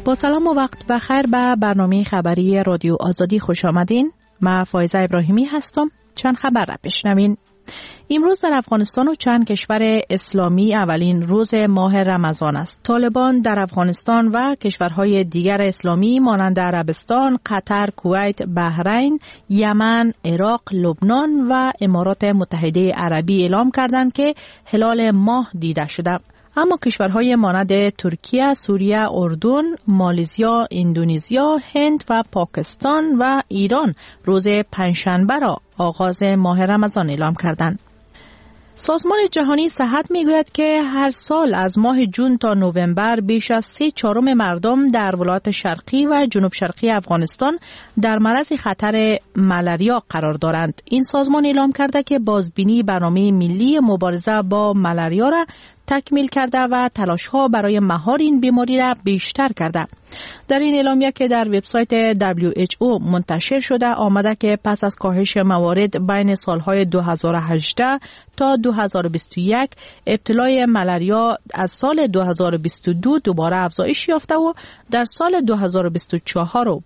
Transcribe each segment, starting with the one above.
با سلام و وقت بخیر به برنامه خبری رادیو آزادی خوش آمدین. من فایزه ابراهیمی هستم. چند خبر را بشنوین. امروز در افغانستان و چند کشور اسلامی اولین روز ماه رمضان است. طالبان در افغانستان و کشورهای دیگر اسلامی مانند عربستان، قطر، کویت، بحرین، یمن، عراق، لبنان و امارات متحده عربی اعلام کردند که هلال ماه دیده شده. اما کشورهای مانند ترکیه، سوریه، اردن، مالزیا، اندونزیا، هند و پاکستان و ایران روز پنجشنبه را آغاز ماه رمضان اعلام کردند. سازمان جهانی صحت میگوید که هر سال از ماه جون تا نوامبر بیش از 3/4 مردم در ولایات شرقی و جنوب شرقی افغانستان در معرض خطر ملاریا قرار دارند. این سازمان اعلام کرده که بازبینی برنامه ملی مبارزه با ملاریا را تکمیل کرده و تلاش‌ها برای مهار این بیماری را بیشتر کرده. در این اعلامیه که در وبسایت WHO منتشر شده آمده که پس از کاهش موارد بین سالهای 2018 تا 2021 ابتلای ملاریا از سال 2022 دوباره افزایش یافته و در سال 2024 و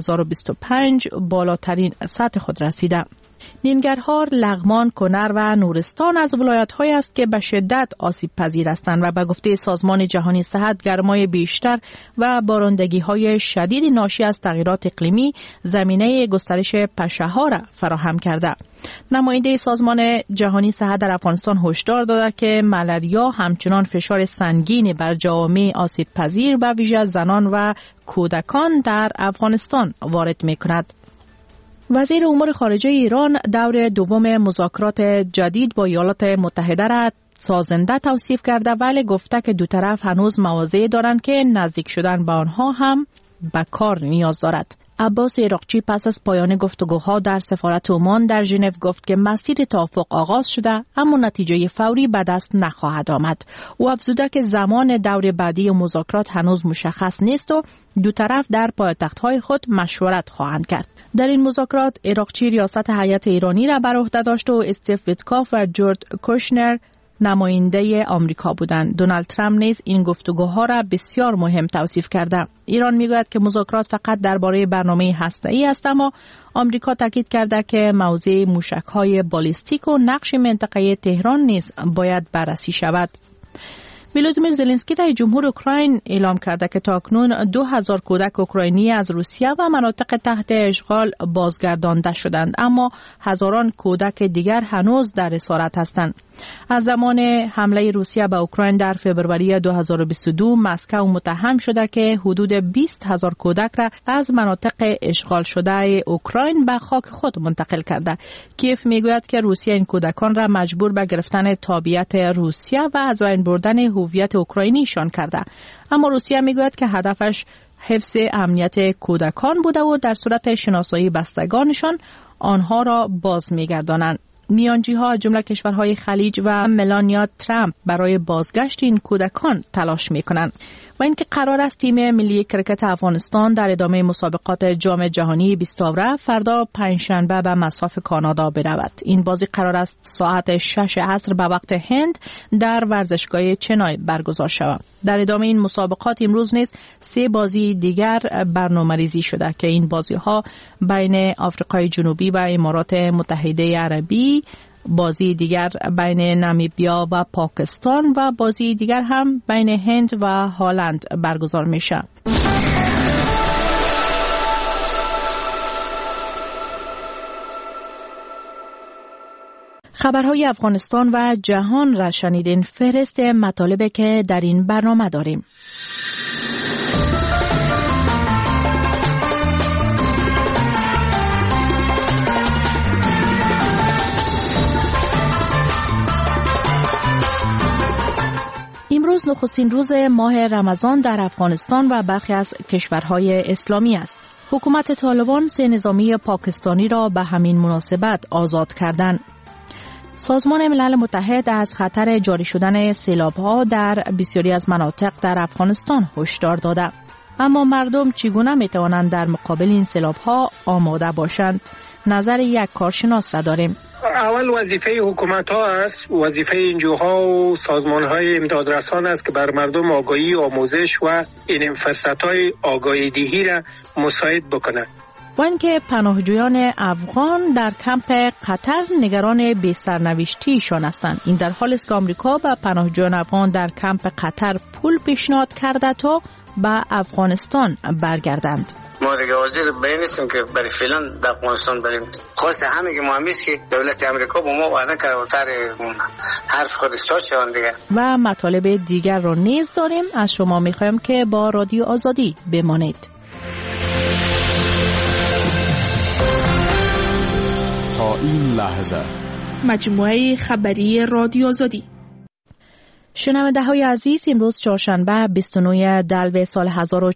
2025 بالاترین سطح خود رسیده. نینگرهار، لغمان، کنر و نورستان از ولایت‌هایی است که به شدت آسیب پذیر هستند و به گفته سازمان جهانی صحت گرمای بیشتر و بارندگی‌های شدید ناشی از تغییرات اقلیمی زمینه گسترش پشه‌ها را فراهم کرده. نماینده سازمان جهانی صحت در افغانستان هشدار داده که ملاریا همچنان فشار سنگینی بر جوامع آسیب پذیر و ویژه زنان و کودکان در افغانستان وارد می‌کند. وزیر امور خارجه ایران دور دوم مذاکرات جدید با ایالات متحده را سازنده توصیف کرده ولی گفته که دو طرف هنوز مواضعی دارند که نزدیک شدن به آنها هم به کار نیاز دارد. عباس عراقچی پس از پایان گفتگوها در سفارت عمان در ژنو گفت که مسیر توافق آغاز شده اما نتیجه فوری به دست نخواهد آمد. او افزوده که زمان دور بعدی مذاکرات هنوز مشخص نیست و دو طرف در پایتخت‌های خود مشورت خواهند کرد. در این مذاکرات عراقچی ریاست هیئت ایرانی را بر عهده داشت و استیو ویتکاف و جورج کوشنر نماینده آمریکا بودند. دونالد ترامپ نیز این گفتگوها را بسیار مهم توصیف کرده. ایران میگوید که مذاکرات فقط درباره برنامه هسته‌ای است اما آمریکا تاکید کرده که موضوع موشک‌های بالستیک و نقش منطقه تهران نیز باید بررسی شود. ولودیمیر زلنسکی در جمهور اوکراین اعلام کرده که تاکنون 2000 کودک اوکراینی از روسیه و مناطق تحت اشغال بازگردانده شدند اما هزاران کودک دیگر هنوز در اسارت هستند. از زمان حمله روسیه به اوکراین در فوریه 2022 مسکو متهم شده که حدود 20,000 کودک را از مناطق اشغال شده اوکراین به خاک خود منتقل کرده. کیف میگوید که روسیه این کودکان را مجبور به گرفتن تابعیت روسیه و از بین بردن هویت اوکراینیشان کرده. اما روسیه میگوید که هدفش حفظ امنیت کودکان بوده و در صورت شناسایی بستگانشان آنها را باز میگردانند. میانجی‌ها از جمله کشورهای خلیج و ملانیا ترامپ برای بازگشت این کودکان تلاش می‌کنند و اینکه قرار است تیم ملی کرکت افغانستان در ادامه مسابقات جام جهانی 20 آوره فردا پنجشنبه به مصاف کانادا برود. این بازی قرار است ساعت 6 عصر به وقت هند در ورزشگاه چنای برگزار شود. در ادامه این مسابقات امروز نیز 3 بازی دیگر برنامه‌ریزی شده که این بازی‌ها بین آفریقای جنوبی و امارات متحده عربی، بازی دیگر بین نامیبیا و پاکستان و بازی دیگر هم بین هند و هلند برگزار میشه. خبرهای افغانستان و جهان را شنیدین. فهرست مطالبی که در این برنامه داریم. امروز نخستین روز ماه رمضان در افغانستان و برخی از کشورهای اسلامی است. حکومت طالبان 3 نظامی پاکستانی را به همین مناسبت آزاد کردند. سازمان ملل متحد از خطر جاری شدن سیلاب‌ها در بسیاری از مناطق در افغانستان هشدار داده. اما مردم چگونه می‌توانند در مقابل این سیلاب‌ها آماده باشند؟ نظر یک کارشناس را داریم. اول وظیفه حکومت ها است، وظیفه انجوها و سازمان های امدادرسان است که بر مردم آگاهی، آموزش و این فرصت های آگاهی دهی را مساعد بکنند. و اینکه پناهجویان افغان در کمپ قطر نگران بی‌سرنوشتیشان هستند. این در حالی است که آمریکا به پناهجویان افغان در کمپ قطر پول پیشنهاد کرده تا به افغانستان برگردند. ما دیگه حاضر به این نیستیم که برای فعلا در افغانستان بریم. خواست همه که مهم است که دولت امریکا با ما وعده کرده سر حرف خودش تا شوند دیگه. و مطالب دیگر را نیز داریم. از شما می‌خوایم که با رادیو آزادی بمانید. تا این لحظه مجموعه خبری رادیو آزادی. شنونده‌های عزیز، امروز چهارشنبه 29 دلو سال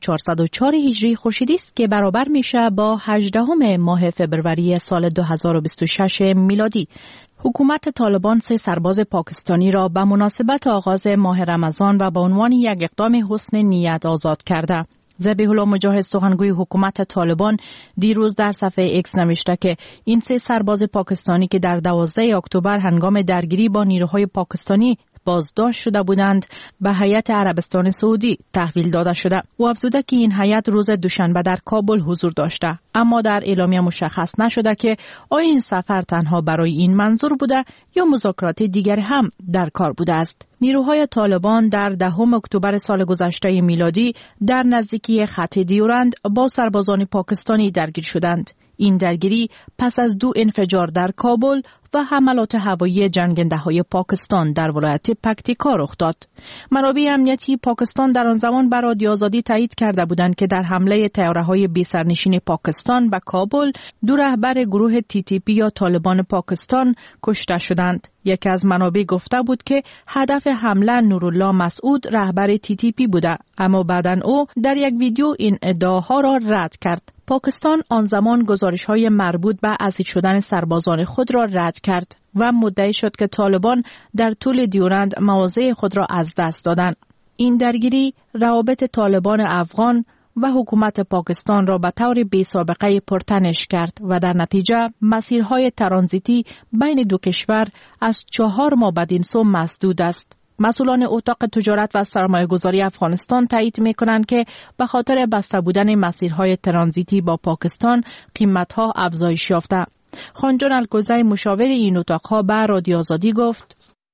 1404 هجری خورشیدی است که برابر میشه با 18 ماه فوریه سال 2026 میلادی. حکومت طالبان 3 سرباز پاکستانی را به مناسبت آغاز ماه رمضان و به عنوان یک اقدام حسن نیت آزاد کرده. ذبیح الله مجاهد سخنگوی حکومت طالبان دیروز در صفحه ایکس نوشته که این 3 سرباز پاکستانی که در 12 اکتبر هنگام درگیری با نیروهای پاکستانی بازداشت شده بودند به هیئت عربستان سعودی تحویل داده شده. او افزوده که این هیئت روز دوشنبه در کابل حضور داشته، اما در اعلامیه مشخص نشده که آیا این سفر تنها برای این منظور بوده یا مذاکرات دیگری هم در کار بوده است. نیروهای طالبان در 10 اکتبر سال گذشته میلادی در نزدیکی خط دیورند با سربازان پاکستانی درگیر شدند. این درگیری پس از 2 انفجار در کابل و حملات هوایی جنگنده‌های پاکستان در ولایت پکتیکا رخ داد. منابع امنیتی پاکستان در آن زمان به رادیو آزادی تایید کرده بودند که در حمله طیاره‌های بی‌سرنشین پاکستان به کابل 2 رهبر گروه TTP یا طالبان پاکستان کشته شدند. یکی از منابع گفته بود که هدف حمله نورالله مسعود رهبر TTP بوده، اما بعداً او در یک ویدیو این ادعاها را رد کرد. پاکستان آن زمان گزارش‌های مربوط به اسیر شدن سربازان خود را رد کرد و مدعی شد که طالبان در طول دیورند مواضع خود را از دست دادند. این درگیری روابط طالبان افغان و حکومت پاکستان را به طور بی‌سابقه پرتنش کرد و در نتیجه مسیرهای ترانزیتی بین دو کشور از 4 ماه بدین سو مسدود است. مسئولان اتاق تجارت و سرمایه‌گذاری افغانستان تایید می‌کنند که به خاطر بسته بودن مسیرهای ترانزیتی با پاکستان قیمت‌ها افزایش یافته. خانجان الکوزی مشاور این اتاق‌ها به رادیو آزادی گفت: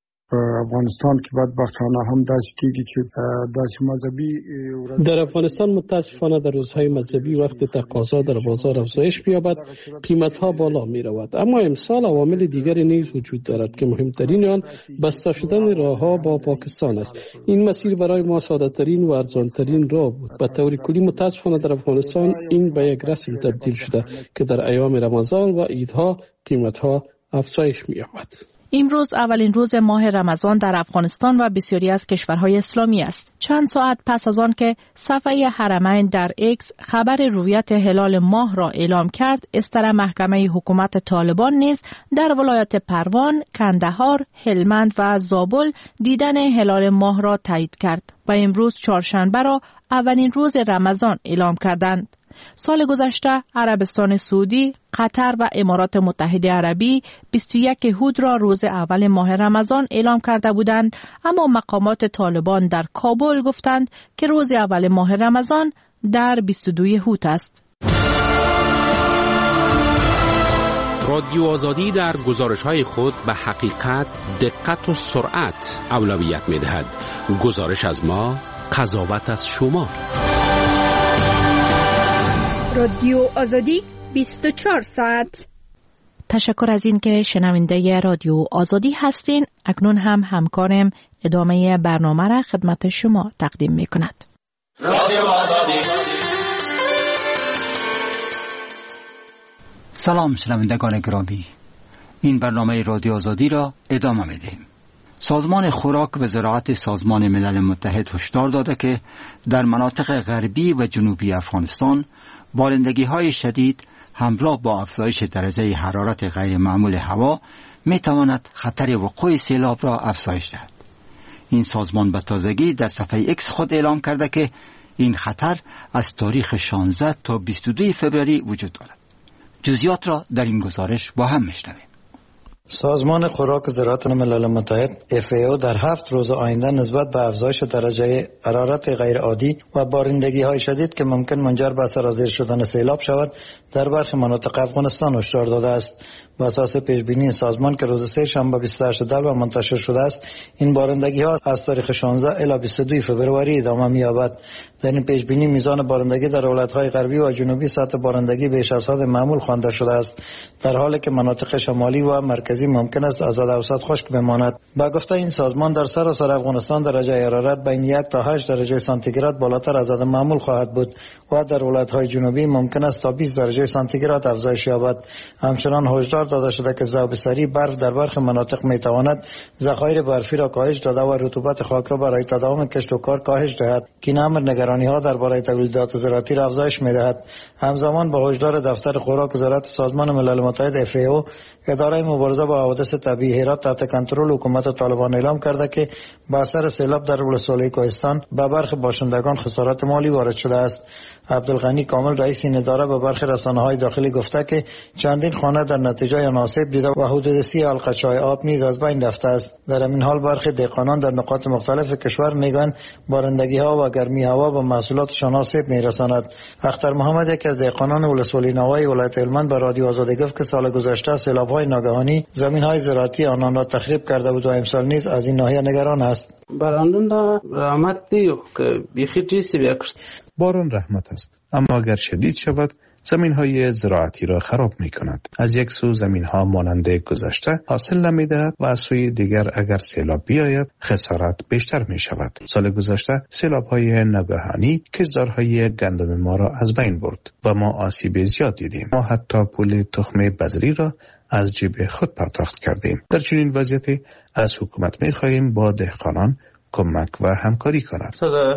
افغانستان که بدبختانه هم داشتیږي چې داسې مذهبي در افغانستان متاسفانه در روزهای مذهبی وقت تقاضا در بازار افزایش بیابد قیمت‌ها بالا می‌رود، اما امسال عوامل دیگری نیز وجود دارد که مهمترین آن بسته شدن راه‌ها با پاکستان است. این مسیر برای ما ساده‌ترین و ارزان‌ترین راه بود. به طور کلی متاسفانه در افغانستان این به یک رسم تبدیل شده که در ایام رمضان و عیدها قیمت‌ها افزایش می‌یابد. امروز اولین روز ماه رمضان در افغانستان و بسیاری از کشورهای اسلامی است. چند ساعت پس از آن که صفحه حرمین در ایکس خبر رویت هلال ماه را اعلام کرد، استر محکمه حکومت طالبان نیز در ولایت پروان، کندهار، هلمند و زابل دیدن هلال ماه را تایید کرد و امروز چهارشنبه را اولین روز رمضان اعلام کردند. سال گذشته عربستان سعودی، قطر و امارات متحده عربی 21 هود را روز اول ماه رمضان اعلام کرده بودند، اما مقامات طالبان در کابل گفتند که روز اول ماه رمضان در 22 هود است. رادیو آزادی در گزارش‌های خود به حقیقت، دقت و سرعت اولویت می‌دهد. گزارش از ما، قضاوت از شما. رادیو آزادی 24 ساعت. تشکر از این که شنونده رادیو آزادی هستین. اکنون هم همکارم ادامه برنامه را خدمت شما تقدیم می کند. رادیو آزادی. سلام شنوندگان گرامی، این برنامه رادیو آزادی را ادامه می دهیم. سازمان خوراک و زراعت سازمان ملل متحد هشدار داده که در مناطق غربی و جنوبی افغانستان بارندگی‌های شدید همراه با افزایش درجه حرارت غیر معمول هوا می تواند خطر وقوع سیلاب را افزایش دهد. این سازمان به تازگی در صفحه ایکس خود اعلام کرده که این خطر از تاریخ 16 تا 22 فوریه وجود دارد. جزئیات را در این گزارش با هم میشنویم. سازمان خوراک و زراعت ملل متحد FAO در 7 روز آینده نسبت به افزایش درجه حرارت غیر عادی و بارندگی های شدید که ممکن منجر به سرازیر شدن سیلاب شود در برخی مناطق افغانستان هشدار داده است. بر اساس پیش بینی سازمان که روز سه شنبه 28 دلو منتشر شده است، این بارندگی ها از تاریخ 16 الی 22 فوریه ادامه می‌یابد. در این پیش بینی میزان بارندگی در ولایت‌های غربی و جنوبی سطح بارندگی بیش از حد معمول خوانده شده است، در حالی که مناطق شمالی و مرکزی ممکن است از حد اوسط خشک بماند. با گفته این سازمان در سراسر افغانستان درجه حرارت بین 1 تا 8 درجه سانتیگراد بالاتر از حد معمول خواهد بود و در ولایت‌های جنوبی ممکن است تا 20 درجه سانتیگراد افزایش یابد. همچنان هشدار داده شده که ذوب سری برف در برخی مناطق میتواند ذخایر برفی را کاهش داده و رطوبت خاک را برای تداوم کشت و کار کاهش دهد که این امر نگرانی‌ها درباره تولیدات زراعتی را افزایش می‌دهد. همزمان با هشدار دفتر خوراک و زراعت سازمان ملل متحد FAO، اداره مبارزه با حوادث طبیعی هرات تحت کنترل حکومت طالبان اعلام کرده که با اثر سیلاب در ولسوالی کوهستان به برخی باشندگان خسارت مالی وارد شده است. عبدالغنی کامل رئیس این اداره به برخی رسانه‌های داخلی گفته که چندین خانه در نتیجه آسیب دیده و حدود 30 حلقه‌چای آب نیز از بین رفته است. در این حال برخی دهقانان در نقاط مختلف کشور میگویند بارندگی‌ها و گرمی هوا به محصولاتشان آسیب می‌رساند. اختر محمد، یکی از دهقانان ولسوالی نوای ولایت هلمند، به رادیو آزادی گفت که سال گذشته سیلاب‌های ناگهانی زمین‌های زراعتی آنان را تخریب کرده بود و امسال نیز از این ناحیه نگران است. باران رحمت است، اما اگر شدید شود زمین‌های زراعتی را خراب می‌کند. از یک سو زمین‌ها مانند گذشته حاصل نمی‌دهد و از سوی دیگر اگر سیلاب بیاید خسارت بیشتر می‌شود. سال گذشته سیلاب‌های ناگهانی کشتزارهای گندم ما را از بین برد و ما آسیب زیاد دیدیم. ما حتی پول تخم بذری را از جیب خود پرداخت کردیم. در چنین وضعیتی از حکومت می‌خواهیم با دهقانان کمک و همکاری کند.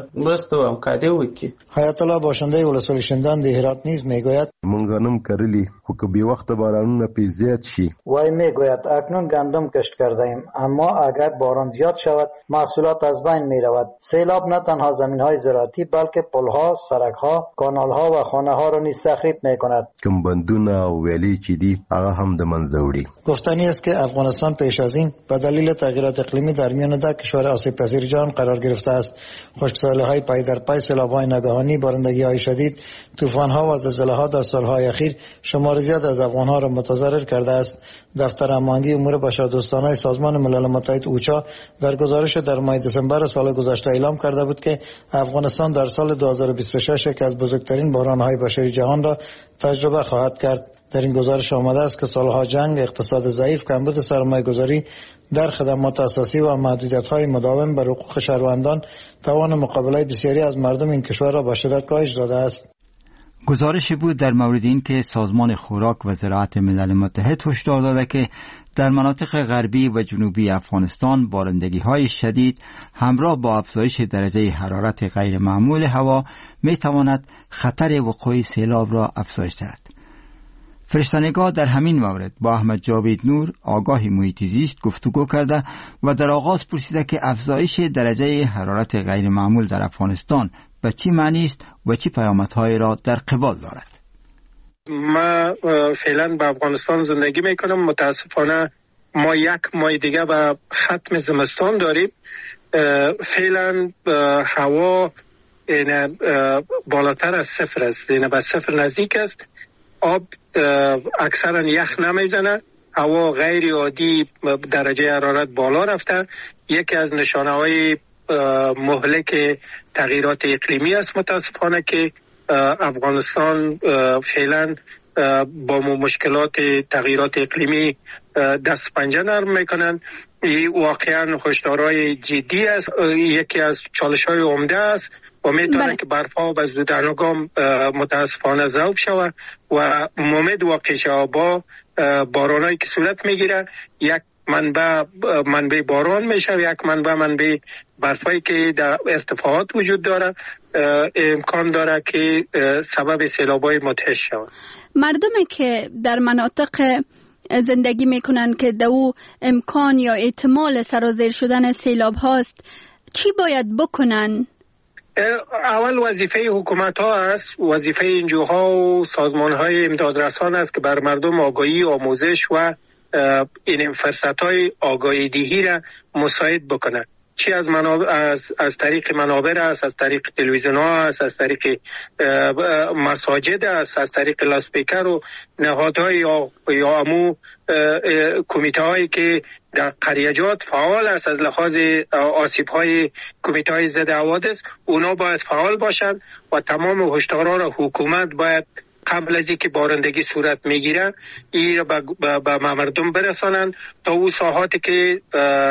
حیات الله باشنده ولسوالی شندان د هرات نیز میگوید مونږ غنم کرلی خو که بی وقت بارانونه پی زیاد شي. وای میگوید اکنون گندم کشت کرده ایم، اما اگر باران زیاد شود محصولات از بین می رود. سیلاب نه تنها زمین های زراعتی بلکه پلها، سرکها، کانالها و خانه ها را نیز تخریب می کند. کم بندونه او ویلی چې دي هغه هم د منځه وړي. گفتنی است که افغانستان پیش از این به دلیل تغییرات اقلیمی در میان ده کشور آسیب پذیر جهان قرار گرفته است. خشکسالی‌های پای در پای، سیلاب‌های ناگهانی، بارندگی‌های شدید، طوفان‌ها و زلزله‌ها در سال‌های اخیر شمار زیاد از افغان‌ها را متضرر کرده است. دفتر هماهنگی امور بشردوستانه سازمان ملل متحد اوچا در گزارش در ماه دسامبر سال گذشته اعلام کرده بود که افغانستان در سال 2026 یکی از بزرگترین بحران‌های بشری جهان را تجربه خواهد کرد. در این گزارش آمده است که سالها جنگ، اقتصاد ضعیف، کمبود سرمایه‌گذاری در خدمات اساسی و محدودیت‌های مداوم بر حقوق شهروندان توان مقابله بسیاری از مردم این کشور را به شدت کاهش داده است. گزارش بود در مورد این که سازمان خوراک و زراعت ملل متحد هشدار داده که در مناطق غربی و جنوبی افغانستان بارندگی‌های شدید همراه با افزایش درجه حرارت غیر معمول هوا می‌تواند خطر وقوع سیلاب را افزایش دهد. فرشته‌نگاه در همین مورد با احمد جاوید نور، آگاه محیط زیست، گفتگو کرده و در آغاز پرسیده که افزایش درجه حرارت غیر معمول در افغانستان به چی معنی است و چی پیامدهای را در قبال دارد. ما فعلا به افغانستان زندگی میکنم. متاسفانه ما یک ماه دیگه به ختم زمستان داریم. فعلا هوا بالاتر از صفر است، یعنی به صفر نزدیک است. آب اکثرا یخ نمیزنه، هوا غیر عادی، درجه حرارت بالا رفته. یکی از نشانه های مهلک تغییرات اقلیمی است متاسفانه که افغانستان فعلا با مشکلات تغییرات اقلیمی دست پنجه نرم میکنن. این واقعا هشدارهای جدی است، یکی از چالش‌های عمده است و میتونه که برفها و زودهنگام متاسفانه ذوب شود و ممد واقع شود. با بارانایی که صورت میگیره یک منبع باران میشه، یک منبع برفایی که در ارتفاعات وجود داره، امکان داره که سبب سیلاب‌های مدهش شود. مردمی که در مناطق زندگی میکنن که دو امکان یا احتمال سرازیر شدن سیلاب هاست چی باید بکنن؟ اول وظیفه حکومت ها است، وظیفه انجوها و سازمان های امدادرسان است که بر مردم آگاهی، آموزش و این فرصت‌های آگاهی دهی را مساعد بکنه، چی از منابع از طریق منابر است، از طریق تلویزیون ها است، از طریق مساجد است، از طریق لاسپیکر و نهادهای یا امو کمیته هایی که در قریجات فعال است از لحاظ آسیب های کمیته های ضد حوادث، اونا باید فعال باشند و تمام هشدارها را حکومت باید قبل از اینکه بارندگی صورت میگیره این به مردم برسانند تا او ساحاتی که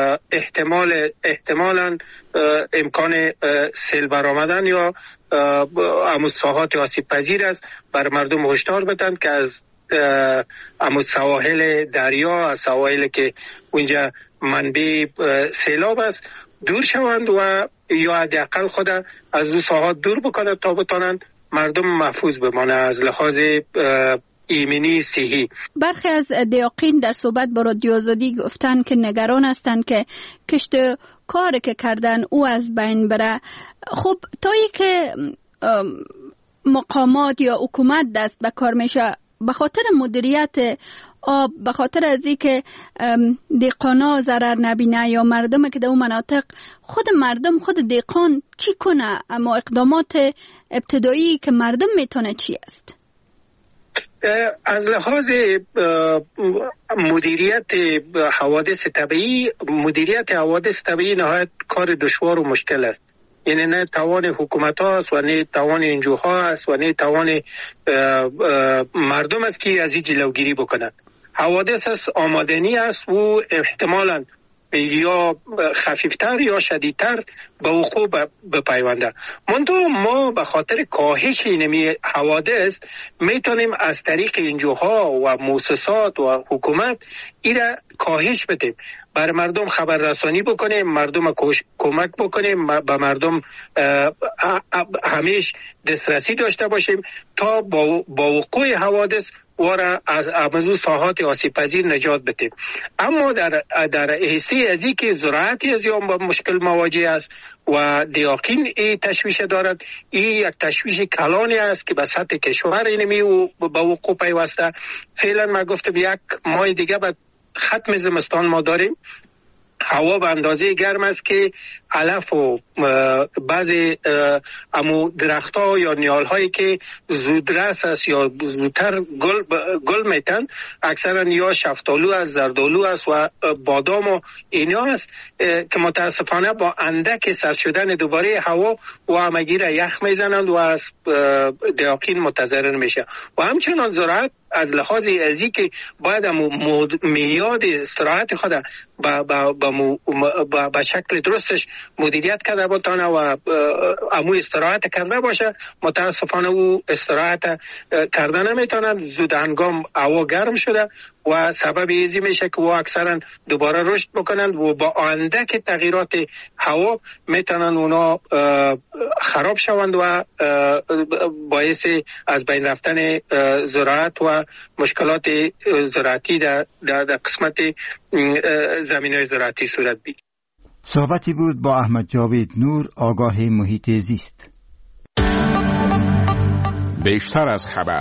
احتمالاً امکان سیل برآمدن یا امو ساحات آسیب پذیر است بر مردم هشدار بدن که از امو سواحل دریا، از سواحل که اونجا منبع سیلاب است دور شوند و یا حداقل خود از او ساحات دور بکنند تا بتانند مردم محفوظ بمانه از لحاظ ایمنی صحی. برخی از دیاقین در صحبت با رادیو آزادی گفتن که نگران هستند که کشت کاری که کردن او از بین بره. خب تا ای که مقامات یا حکومت دست به کار میشه به خاطر مدیریت آب، به خاطر از اینکه دهقانا ضرر نبینه یا مردم که در اون مناطق خود دهقان چی کنه؟ اما اقدامات ابتدایی که مردم میتونه چی است؟ از لحاظ مدیریت حوادث طبیعی نهایت کار دشوار و مشکل است. یعنی نه توان حکومت هاست و نه توان انجوها است و نه توان مردم است که از این جلوگیری بکنند. حوادث است آمادنی است و احتمالاً یا خفیفتر یا شدیدتر به وقوع بپیونده. منتها ما به خاطر کاهش این حوادث میتونیم از طریق انجوها و مؤسسات و حکومت این را کاهش بدیم، بر مردم خبررسانی بکنیم، مردم کمک بکنیم، به مردم همیشه دسترسی داشته باشیم تا با وقوع حوادث وارا از ابزو ساحات آسیب پذیر نجات بدیم. اما در حیثی از این که زراعتی از یا با مشکل مواجه است و دیاقین این تشویش دارد، این یک تشویش کلانی است که به سطح کشور اینمی و به وقوع پیوسته. فعلا ما گفتم یک ماه دیگه بعد ختم زمستان ما داریم. هوا به اندازه گرم است که علف و بعضی امو درخت‌ها یا نیال‌هایی که زودرس است یا زودتر گل میتن، اکثرا یا شفتالو است، زردالو است و بادام و اینا است که متاسفانه با اندک سرد شدن دوباره هوا و همگی را یخ میزنند و از دیاقین متضرر میشه. و همچنان زراعت از لحاظ ازی که باید میاد استراحت خود با شکل درستش مدیریت کرده بتانه و امو استراحت کرده باشه، متاسفانه او استراحت کرده نمیتونند. زود هنگام هوا گرم شده و سبب ایزی میشه که و اکثرا دوباره رشد بکنند و با آینده که تغییرات هوا میتونن اونا خراب شوند و باعث از بین رفتن زراعت و مشکلات زراعتی در قسمت زمینهای زراعتی صورت بگیرد. صحبتی بود با احمد جاوید نور، آگاه محیط زیست. بیشتر از خبر.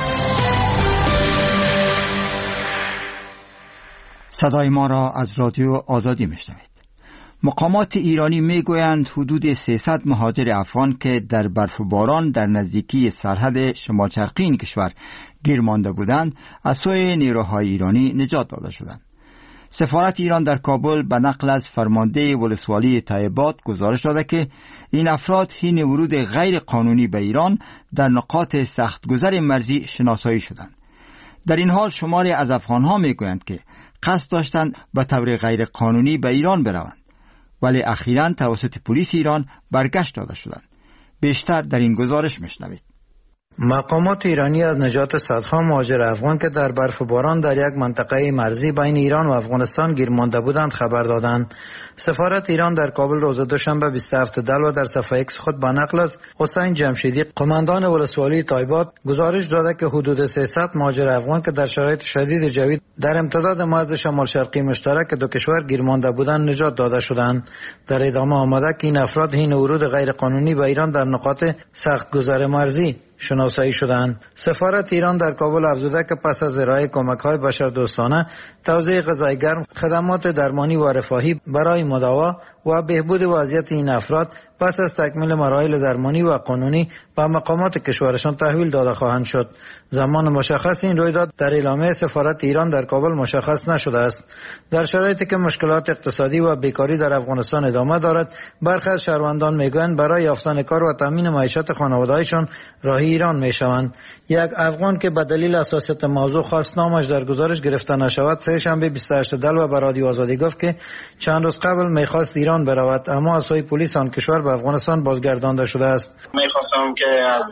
صدای ما را از رادیو آزادی میشنوید. مقامات ایرانی میگویند حدود 300 مهاجر افغان که در برف و باران در نزدیکی سرحد شمال شرقی این کشور گیر مانده بودند از سوی نیروهای ایرانی نجات داده شدند. سفارت ایران در کابل به نقل از فرمانده ولسوالی طیبات گزارش داده که این افراد حین ورود غیر قانونی به ایران در نقاط سختگذر مرزی شناسایی شدند. در این حال شماری از افغانها میگویند که قصد داشتند به طور غیر قانونی به ایران بروند، ولی اخیراً توسط پلیس ایران برگشت داده شدند. بیشتر در این گزارش میشنوید. مقامات ایرانی از نجات صدها مهاجر افغان که در برف و باران در یک منطقه مرزی بین ایران و افغانستان گیر مانده بودند خبر دادند. سفارت ایران در کابل روز دوشنبه 27 دلو در صفحه ایکس خود با نقل از حسین جمشیدی قماندان ولسوالی طیبات گزارش داده که حدود 300 مهاجر افغان که در شرایط شدید جوی در امتداد مرز شمال شرقی مشترک دو کشور گیر مانده بودند نجات داده شدند. در ادامه آمده که این افراد حین ورود غیر قانونی به ایران در نقاط سخت گذر مرزی شناسایی شدند. سفارت ایران در کابل افزوده که پس از ارائه کمک‌های بشردوستانه، توزیع غذای گرم، خدمات درمانی و رفاهی برای مداوا و بهبود وضعیت این افراد پس از تکمیل مراحل درمانی و قانونی به مقامات کشورشان تحویل داده خواهند شد. زمان مشخص این رویداد در اعلامیه سفارت ایران در کابل مشخص نشده است. در شرایطی که مشکلات اقتصادی و بیکاری در افغانستان ادامه دارد، برخی از شهروندان میگویند برای یافتن کار و تامین معیشت خانواده‌هایشان راهی ایران میشوند. یک افغان که به دلیل حساسیت موضوع خواست نامش در گزارش گرفته نشود، سه شنبه 28 دلو به رادیو آزادی گفت که چند روز قبل میخواست ایران برود، اما از سوی پلیس آن کشور به افغانستان بازگردانده شده است. میخواستم که از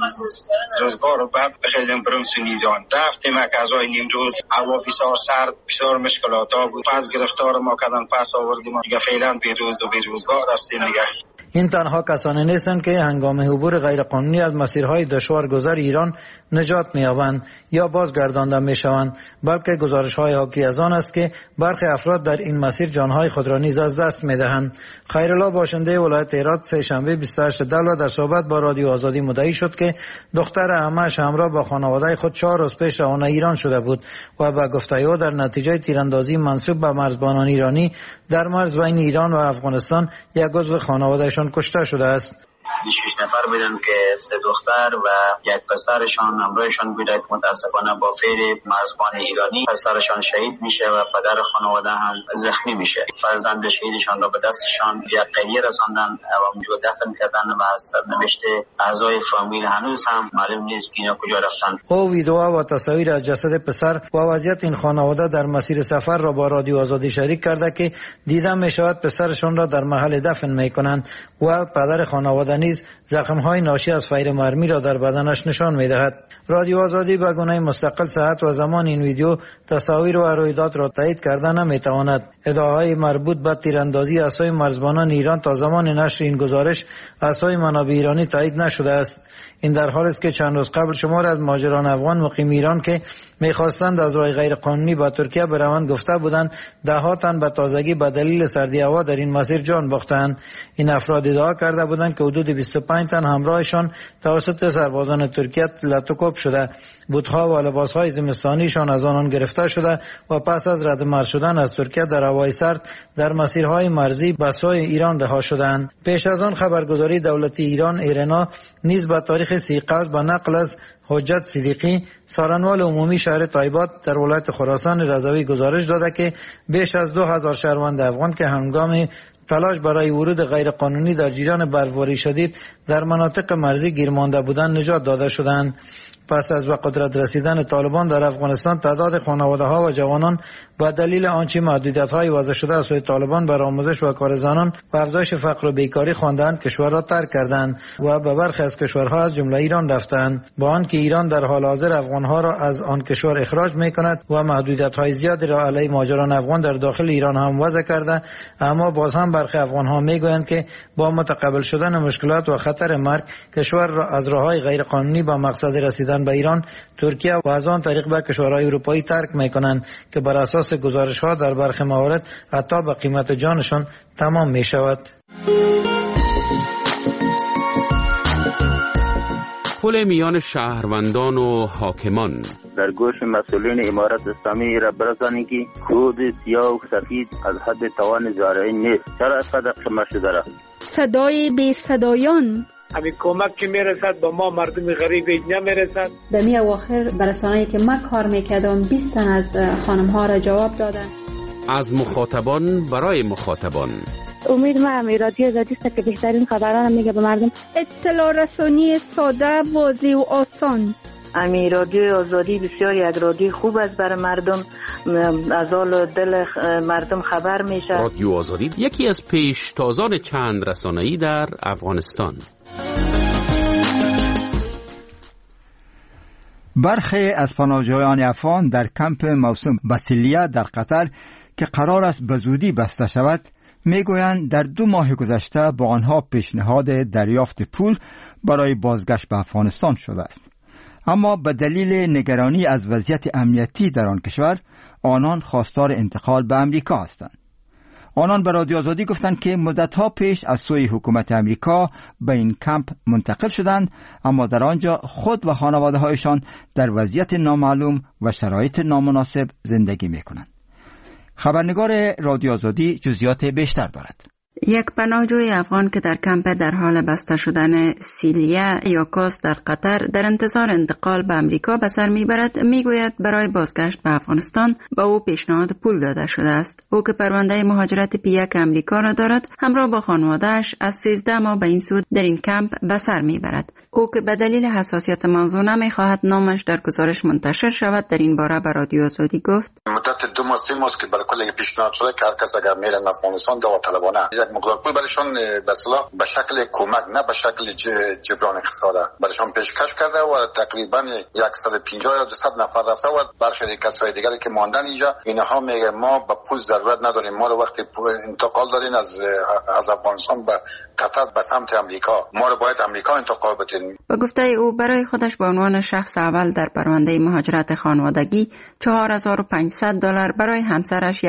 روزگار بعد بخیزم برم ایران. رفتیم از نیم روز، هوا بسیار سرد، بسیار مشکلات ها بود. پس گرفتار ما کردن، پس آوردیم. دیگه فعلا بیروز و بیروزگار هستیم دیگه. این تنها کسانی نیستند که هنگام عبور غیرقانونی از مسیرهای دشوار گذر ایران نجات می‌یابند یا بازگردانده می‌شوند، بلکه گزارش‌های حاکی از آن است که برخی افراد در این مسیر جان‌های خود را نیز از دست می‌دهند. خیرالله باشنده ولایت هرات سه شنبه 28 دلو در صحبت با رادیو آزادی مدعی شد که دختر عمه‌اش همراه با خانواده خود 4 روز پیش روانه ایران شده بود و به گفته او در نتیجه تیراندازی منسوب به مرزبانان ایرانی در مرز بین ایران و افغانستان یک عضو خانوادهشان کشته شده است. 26 نفر بودن که 3 دختر و یک پسرشان همراهشان بوده که متاسفانه با فعل مرزبان ایرانی پسرشان شهید میشه و پدر خانواده هم زخمی میشه. فرزند شهیدشان را به دستشان یک قریه رساندن و اونجا دفن کردن و از سرنوشت اعضای فامیل هنوز هم معلوم نیست که اینا کجا رفتن. او ویدیو و تصاویر از جسد پسر و وضعیت این خانواده در مسیر سفر را با رادیو آزادی شریک کرده که دیده میشود پسرشان را در محل دفن میکنند و پدر خانواده نیز زخم‌های ناشی از فیر مرمی را در بدنش نشان می‌دهد. رادیو آزادی به گونه مستقل صحت و زمان این ویدیو، تصاویر و رویداد را تایید کرده نمی‌تواند. ادعاهای مربوط به تیراندازی از سوی مرزبانان ایران تا زمان نشر این گزارش از سوی منابع ایرانی تایید نشده است. این در حالی است که چند روز قبل شمار از مهاجران افغان مقیم ایران که می‌خواستند از راه غیر قانونی به ترکیه بروند گفته بودند ده‌ها تن به تازگی به دلیل سردی هوا در این مسیر جان باختند. این افراد ادعا کرده بودند که حدود 25 تن همراهشان توسط سربازان ترکیه لطوکوب شده. بوت‌ها و لباس‌های زمستانیشان از آنان گرفته شده و پس از رد مرز شدن از ترکیه در هوای سرد در مسیرهای مرزی به سوی ایران رها شدند. پیش از آن خبرگزاری دولتی ایران ایرنا نیز به تاریخ 30 قبل به نقل از حجت صدیقی سارنوال عمومی شهر تایبات در ولایت خراسان رضوی گزارش داده که بیش از 2000 شهروند افغان که هنگام تلاش برای ورود غیرقانونی در جریان برفباری شدید در مناطق مرزی گیر مانده بودند نجات داده شدند. پس از به قدرت رسیدن طالبان در افغانستان تعداد خانواده‌ها و جوانان با دلیل آنچه محدودیت‌های وضع شده از سوی طالبان بر آموزش و کار زنان و افزایش فقر و بیکاری خواندند کشور را ترک کردند و به برخی از کشورها از جمله ایران رفتند، با آنکه ایران در حال حاضر افغان‌ها را از آن کشور اخراج می‌کند و محدودیت‌های زیادی را علیه مهاجران افغان در داخل ایران هم وضع کرده، اما باز هم برخی افغان‌ها می‌گویند که با متقبل شدن مشکلات و خطر مرگ کشور را از راه‌های غیرقانونی به مقصد رسیدن به ایران، ترکیه و از آن طریق به کشورهای اروپایی ترک می‌کنند که بر اساس گزارش‌ها در برخی موارد حتی به قیمت جانشان تمام می‌شود. پل میان شهروندان و حاکمان در گوش مسئولین امارت اسلامی را برسانید که کود سیاه و سفید از حد توان زارعین نیست. چرا اینقدر قیمت شده است؟ صدای بی صدایان همین کمک که میرسد با ما مردم غریب نمیرسد. در می اواخر برسانه‌ای که من کار میکردم 20 تن از خانم ها را جواب دادن. از مخاطبان برای مخاطبان. امید ما رادیو آزادی است که بهترین خبران میگه به مردم. اطلاع رسانی ساده، واضح و آسان. رادیو آزادی بسیار یک رادیو خوب است برای مردم، از حال دل مردم خبر میشه. رادیو آزادی یکی از پیشتازان چند رسانه‌ای در افغانستان. برخی از پناهجویان افغان در کمپ موسم باسیلیا در قطر که قرار است به زودی بسته شود میگویند در 2 ماه گذشته با آنها پیشنهاد دریافت پول برای بازگشت به افغانستان شده است، اما به دلیل نگرانی از وضعیت امنیتی در آن کشور آنان خواستار انتقال به امریکا هستند. آنان به رادیو آزادی گفتند که مدتها پیش از سوی حکومت امریکا به این کمپ منتقل شدند، اما در آنجا خود و خانواده هایشان در وضعیت نامعلوم و شرایط نامناسب زندگی می کنند. خبرنگار رادیو آزادی جزئیات بیشتر دارد. یک پناهجوی افغان که در کمپ در حال بسته شدن سیلیا یا کاس در قطر در انتظار انتقال به امریکا به سر میبرد، میگوید برای بازگشت به افغانستان به او پیشنهاد پول داده شده است. او که پرونده مهاجرت P1 امریکا را دارد، همراه با خانواده‌اش از 13 ماه به این سو در این کمپ به سر میبرد. او که به دلیل حساسیت موضوع نمیخواهد نامش در گزارش منتشر شود، در این باره به رادیو آزادی گفت: مدت 2 ماه 3 ماه که برای کل پیشنهاد شده که هر کس اگر میره افغانستان داوطلبانه یک مقدار پول برایشان به اصطلاح به شکل کمک، نه به شکل جبران خسارت برایشان پیشکش کرده و تقریبا 150 یا 200 نفر رفته و برخی کسای دیگری که ماندن اینجا، اینها میگه ما به پول ضرورت نداریم، ما رو وقتی انتقال دارین از افغانستان به قطر به سمت امریکا، ما رو باید امریکا انتقال بدین. با گفته او برای خودش به عنوان شخص اول در پرونده مهاجرت خانوادگی $4,500، برای همسرش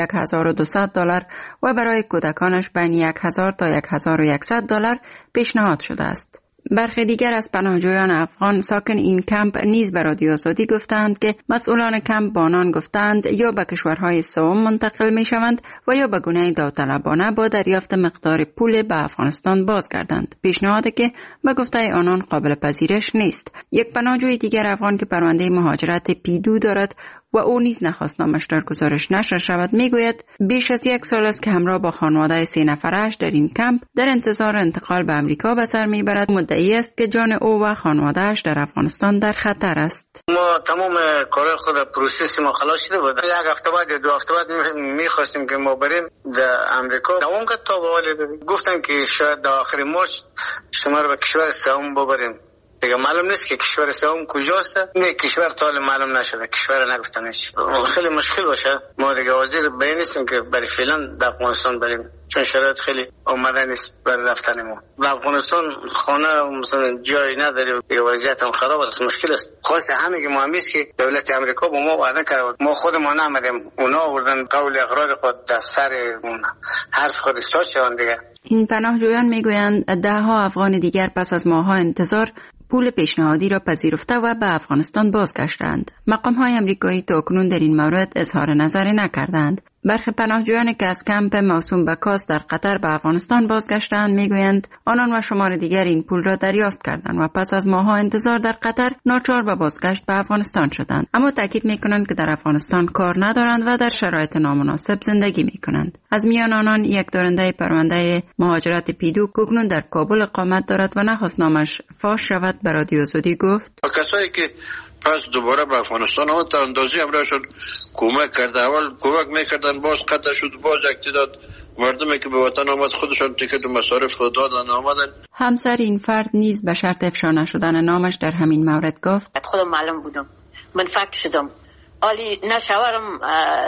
$1,200 و برای کودکانش بین $1,000 تا $1,100 پیشنهاد شده است. برخی دیگر از پناهجویان افغان ساکن این کمپ نیز به رادیو آزادی گفتند که مسئولان کمپ با آنان گفتند یا به کشورهای سوم منتقل می شوند و یا به گونه داوطلبانه با دریافت مقدار پول به افغانستان بازگردند. پیشنهادی که به گفته آنان قابل پذیرش نیست. یک پناهجوی دیگر افغان که پرونده مهاجرت P2 دارد و او نیز نخواست نامش در گزارش نشر شود، میگوید بیش از 1 سال است که همراه با خانواده 3 نفرش در این کمپ در انتظار انتقال به امریکا به سر میبرد. مدعی است که جان او و خانواده‌اش در افغانستان در خطر است. ما تمام کار خود پروسس ما خلاص شده بود. 1 هفته بعد 2 هفته بعد میخواستیم که ما بریم در امریکا. دوام کرد تا به گفتن که شاید در آخر مارچ شما رو به کشور سوم ببریم. دیگه معلوم نیست که کشور سوم کجاست. نه کشور تا حالا معلوم نشده، کشور نگفتنش. خیلی مشکل باشه. ما دیگه حاضر به نیستیم که برای فعلا در افغانستان بریم، چون شرایط خیلی آماده نیست برای رفتن ما. در افغانستان خانه مثلا جایی نداری، دیگه وضعیت هم خراب است، مشکل است. خاصه همین که مهم است که دولت آمریکا با ما وعده کرد، ما خودمان نمیدیم، اونا آوردن قول اقرار خود در سر اون حرف خود استاد شوند دیگه. این پناهجویان میگویند 10 افغان دیگر پس از ماه‌ها انتظار پول پیشنهادی را پذیرفته و به افغانستان بازگشتند. مقام‌های آمریکایی تاکنون در این مورد اظهار نظری نکردند. برخی پناهجویانی که از کمپ موسوم به کاس در قطر به افغانستان بازگشتند میگویند آنان و شمار دیگر این پول را دریافت کردند و پس از ماه‌ها انتظار در قطر ناچار به بازگشت به افغانستان شدند، اما تاکید میکنند که در افغانستان کار ندارند و در شرایط نامناسب زندگی میکنند. از میان آنان یک دارنده پرونده مهاجرت P2 کنون در کابل اقامت دارد و نخواست نامش فاش شود به رادیو آزادی گفت: کسایی که پس دوباره به افغانستان آمد تا اندازی همراهشون کمک کرده، اول کمک میکردن، باز قطع شد، باز اقتداد مردمی که به وطن آمد خودشان تیکت و مصارف خود دادن آمدن. همسر این فرد نیز به شرط افشا نشدن نامش در همین مورد گفت: خودم معلوم بودم، من فکر شدم عالی نه شوهرم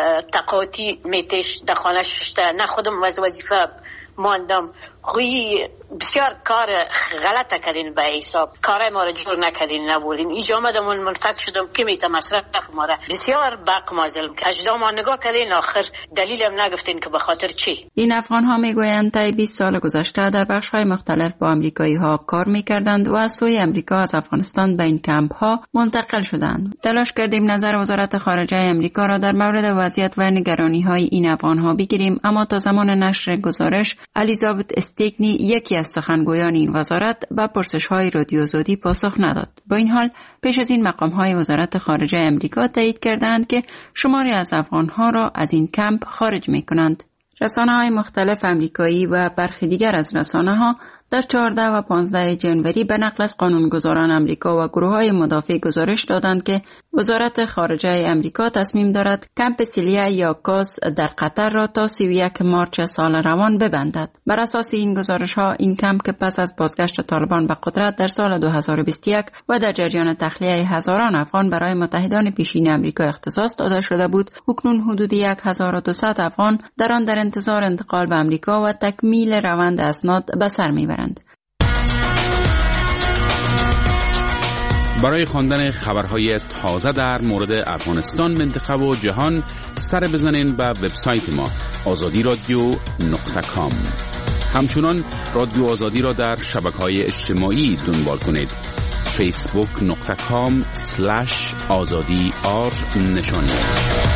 تقاطی میتش در خانه ششته، نه خودم از وظیفه ماندم. خویی بسیار کار غلطه کردین، به حساب کارای ما را جور نکردین، نبودین اینجا آمدم من فکر شدم که میته مصرف ما را بسیار بق مازلم که اجدا ما نگاه کردین، آخر دلیلم نگفتین که به خاطر چی. این افغان ها میگویند طی 20 سال گذشته در بخش های مختلف با امریکایی ها کار میکردند و از سوی امریکا از افغانستان به این کمپ ها منتقل شدند. تلاش کردیم نظر وزارت خارجه امریکا را در مورد وضعیت و نگرانی های این افغان ها بگیریم، اما تا زمان نشر گزارش الیزابت استیکنی یکی از سخنگویان این وزارت به پرسش‌های رادیو آزادی پاسخ نداد. با این حال پیش از این مقام‌های وزارت خارجه امریکا تایید کردند که شماری از افغان‌ها را از این کمپ خارج می‌کنند. رسانه‌های مختلف امریکایی و برخی دیگر از رسانه‌ها در 14 و 15 جنوری به نقل از قانونگذاران امریکا و گروه‌های مدافع گزارش دادند که وزارت خارجه امریکا تصمیم دارد کمپ سیلیا یا کاس در قطر را تا 31 مارچ سال روان ببندد. بر اساس این گزارش‌ها این کمپ که پس از بازگشت طالبان به قدرت در سال 2021 و در جریان تخلیه هزاران افغان برای متحدان پیشین امریکا اختصاص داده شده بود، اکنون حدود 1200 افغان در آن در انتظار انتقال به امریکا و تکمیل روند اسناد به سر می‌برند. برای خواندن خبرهای تازه در مورد افغانستان، منطقه و جهان سر بزنین به وبسایت ما azadi.radio.com. همچنان رادیو آزادی را در شبکه‌های اجتماعی دنبال کنید. facebook.com/azadi نشانی